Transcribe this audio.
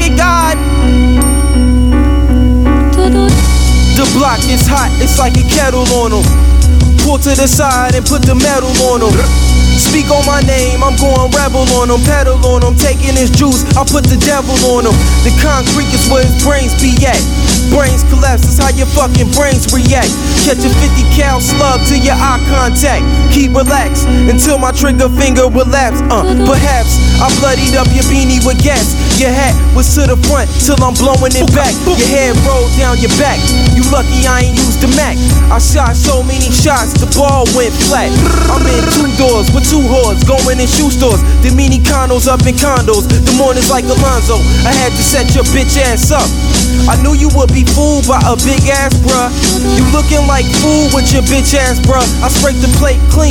fucking God. The block is hot, it's like a kettle on them. Pull to the side and put the metal on them. Speak on my name, I'm going rebel on them. Pedal on them, taking his juice, I put the devil on them. The concrete is where his brains be at. Brains collapse, that's how your fucking brains react. Catch a 50 cal slug to your eye contact. Keep relaxed until my trigger finger will lapse. Perhaps I bloodied up your beanie with gas. Your hat was to the front till I'm blowing it back. Your head rolled down your back. You lucky I ain't used the Mac. I shot so many shots, the ball went flat. I'm in 2 doors with 2 whores, going in shoe stores. The mini condos up in condos. The mornings like Alonzo. I had to set your bitch ass up. I knew you would be fooled by a big ass bruh. You looking like fool with your bitch ass bruh. I scraped the plate clean.